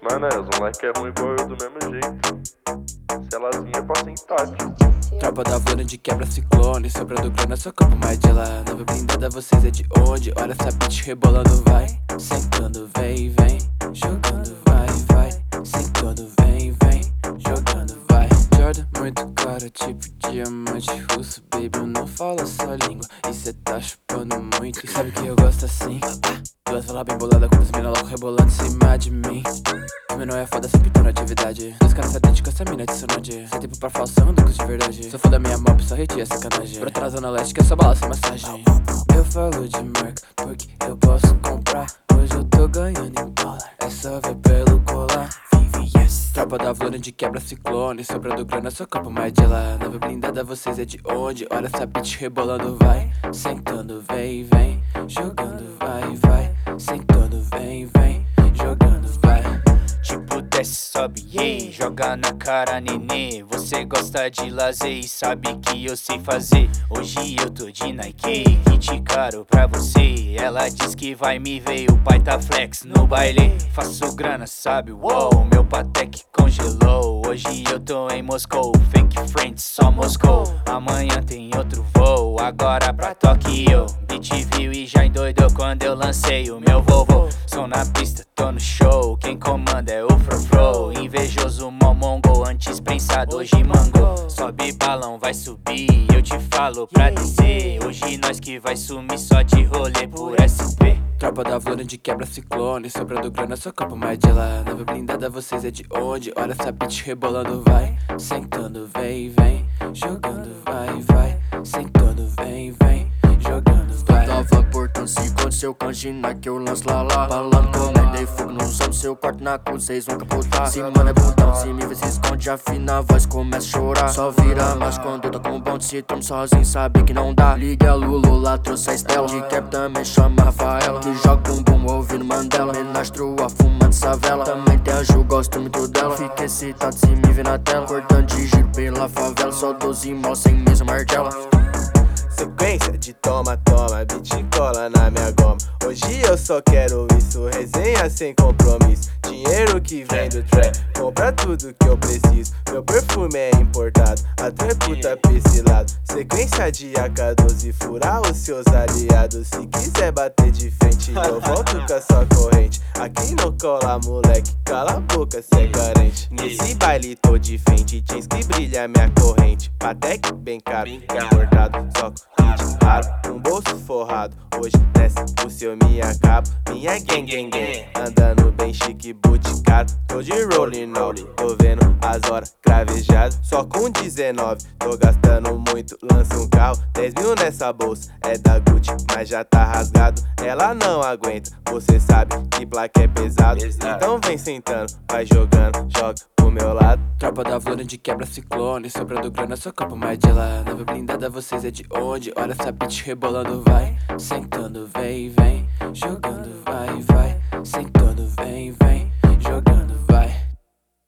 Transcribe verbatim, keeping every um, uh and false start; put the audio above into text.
Mano, é, os moleque é ruim igual eu do mesmo jeito. Se elas passa empate. Tropa da Vlana de quebra ciclone, sobrando grana, só campo mais de lá. Nova blindada, vocês é de onde? Olha essa bitch rebolando, vai. Sentando, vem, vem. Jogando, vai, vai. Sentando, vem, vem. Jogando, vai. Jordan, muito caro, tipo diamante russo. Baby, eu não falo essa língua e cê tá chupando muito. E sabe que eu gosto assim? Duas falar bem bolada, com as mina louco rebolando em cima de mim. O menor é foda, sempre tô na atividade. Dois caras satélite com essa mina de sonade. Sem tempo pra falsão, ducos de verdade. Sou foda minha mob, só retia sacanagem. Brota na zona leste que é só bala sem massagem. Eu falo de marca, porque eu posso comprar. Hoje eu tô ganhando em dólar, é só ver pelo colar. Yes. Tropa da Vlana de quebra ciclone, sobrando grana, só campo mais de lá. Nova blindada, vocês é de onde? Olha essa bitch rebolando, vai. Sentando, vem, vem. Jogando, vai, vai. Sentando, vem, vem. Jogando, vai. Tipo desce, sobe, yeah. Joga na cara, nenê. Você gosta de lazer e sabe que eu sei fazer. Hoje eu tô de Nike, kit caro pra você. Ela diz que vai me ver, o pai tá flex no baile. Faço grana, sabe, wow. Meu Patek congelou. Hoje eu tô em Moscou, fake friends, só Moscou. Amanhã tem outro voo, agora pra Tóquio. Beat viu e já endoidou quando eu lancei o meu Volvo. Sou na pista, tô no show, quem comanda é o Frofro. Invejoso, mó mongo, antes prensado, hoje mango. Sobe balão, vai subir, eu te falo pra descer. Hoje nós que vai sumir só de rolê por S P. Tropa da Vlana de quebra ciclone, sobrando grana, só campo mais de lá. Nova blindada, vocês é de onde? Olha essa bitch rebolando, vai. Sentando, vem, vem. Jogando, vai, vai. Sentando, vem, vem. Jogando, vai. Tava portando segundo seu canjina que eu lanço lá lá. Balando como dei fogo nos homens, seu quarto na cruz, vocês vão capotar. Se mano é bundão, se me vê se esconde, afina a voz, começa a chorar. Só vira mais quando eu tô com um bom de se trome sozinho, sabe que não dá. Liga Lulu, lá trouxe a Estela. De cap também chama Rafaela. Que joga um bum ouvindo Mandela. Menastrua, fumando essa vela. Também tem a Ju, gosto muito dela. Fica excitado se me vê na tela. Cortando de giro pela favela. Só doze mó sem mesa martela. Sequência de toma, toma, beat cola na minha goma. Hoje eu só quero isso, resenha sem compromisso. Dinheiro que vem do trap, compra tudo que eu preciso. Meu perfume é importado, até puta pra esse lado. Sequência de A K doze, furar os seus aliados. Se quiser bater de frente, eu volto com a sua corrente. Aqui não cola, moleque, cala a boca, cê é carente. Nesse baile tô de frente, jeans que brilha minha corrente. Patek bem caro, importado, só hit raro, um bolso forrado. Hoje desce o seu me acabo. Minha gang gang gang, andando bem chique, boot caro. Tô de rolling now, tô vendo as horas cravejado. Só com dezenove, tô gastando muito, lança um carro. Dez mil nessa bolsa, é da Gucci, mas já tá rasgado. Ela não aguenta, você sabe que placa é pesado. Então vem sentando, vai jogando, joga pro meu lado. Tropa da Vlana de quebra ciclone, sobrando grana, só campo mais de lá. Nova blindada, vocês é de onde? Olha essa bitch rebolando, vai. Sentando, vem, vem. Jogando, vai, vai. Sentando, vem, vem. Jogando.